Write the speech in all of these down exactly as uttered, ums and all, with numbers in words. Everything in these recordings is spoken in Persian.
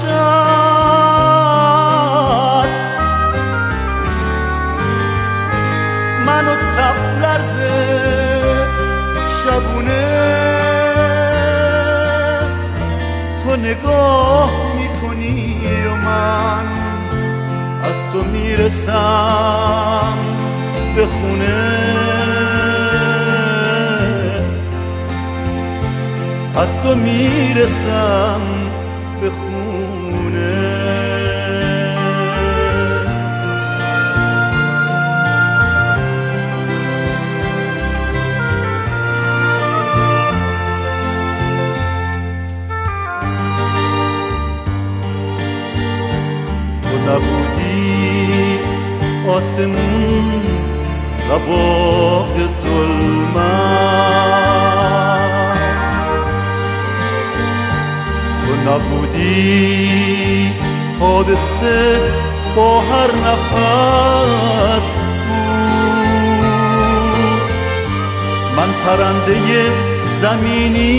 وحشت منو تب لرزه شبونه تو نگاه میکنی و من از تو میرسم به خونه، از تو میرسم به خونه. تو نبودی آسمون رواق ظلمت، تو نبودی حادثه با هر نفس بود. من پرنده زمینی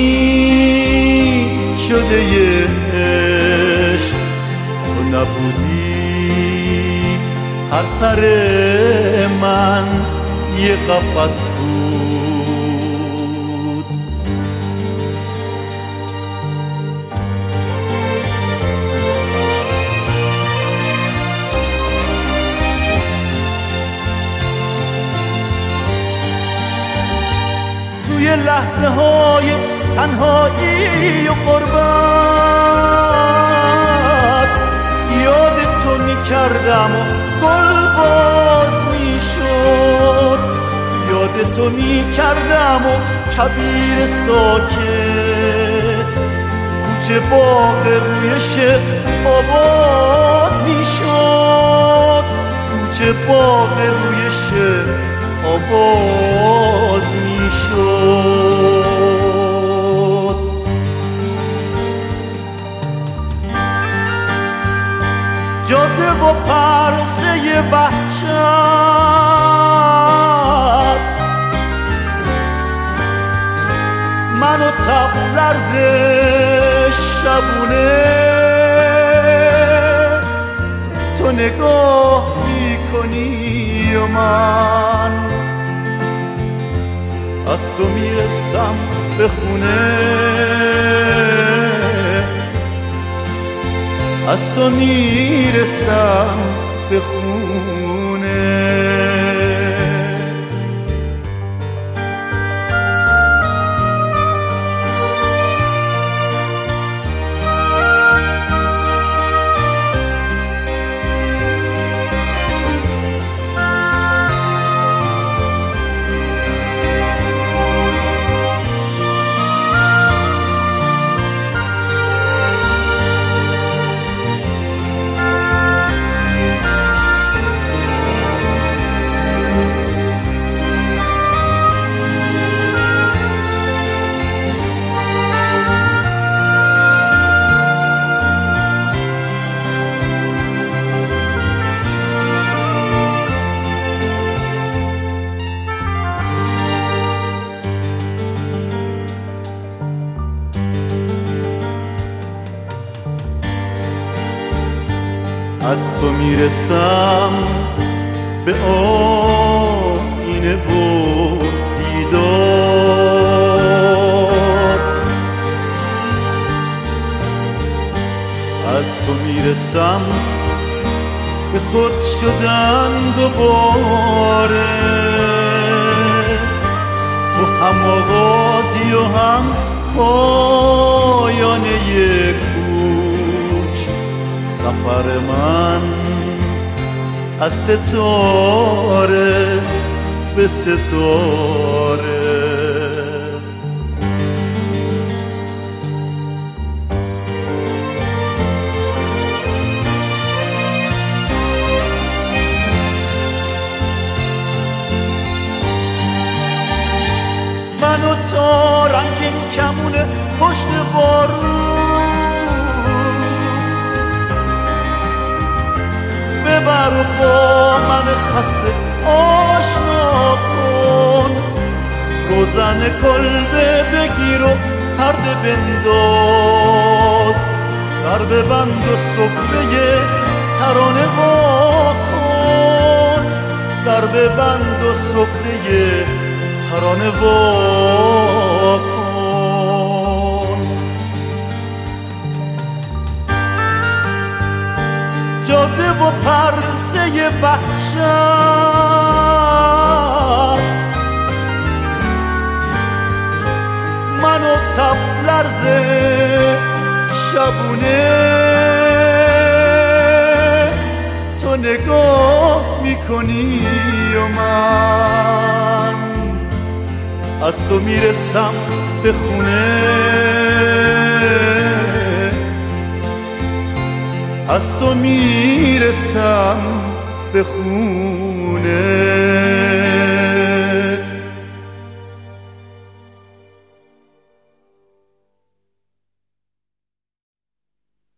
شده عشق، تو نبودی هر پر من یه قفس بود. توی لحظه های تنهایی و غربت یاد تو می کردم و گل باز می شد، یاد تو می کردم و کبیر ساکت کوچه باغ روی شب آواز می شد، کوچه باغ روی شب آواز می شد. جاده و پرسه وحشت منو تب لرزه شبونه، تو نگاه میکنی و من از تو میرسم به خونه، از تو میرسم به خونه. از تو میرسم به آینه و دیدار، از تو میرسم به خود شدن دوباره، تو هم آغازی و هم پایان یک سفر من از ستاره به ستاره. من و تو رنگین کمونه پشت بارون، ببر و با من خسته آشنا کن، روزن کلبه بگیر و پرده بنداز، در ببند و سفره ترانه وا کن، در ببند و سفره ترانه وا کن. جاده و پرسه وحشت، من و تب لرزه شبونه تو نگاه میکنی و من از تو میرسم به خونه، از تو میرسم به خونه.